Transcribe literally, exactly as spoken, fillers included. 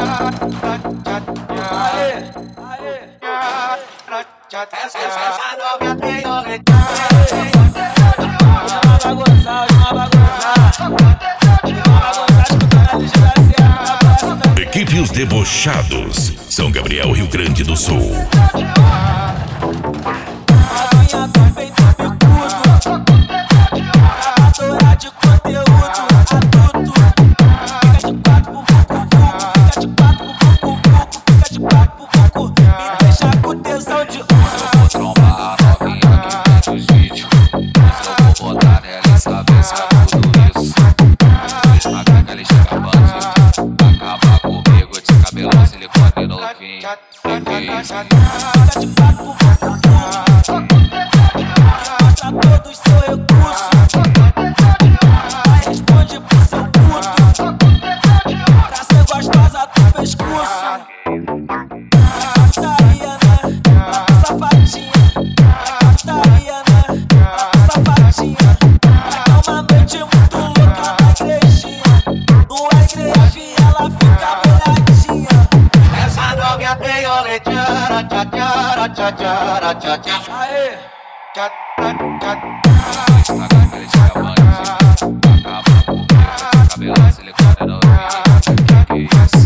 Essa novinha tem olho. Equipe Os Debochados, São Gabriel, Rio Grande do Sul. Todos seu recurso, vai responde pro seu puto. Pra ser gostosa do pescoço. Putaria, né? Pra safadinha. Putaria, né? Pra safadinha. É uma noite muito louca na igrejinha. No igreja ela fica molhadinha. Essa novinha tem olho. Tchara, tchara, tchara, tchara, tchara, tchara. Aê! Tchara, tchara. Cabelo, silicone, não vi. Que isso?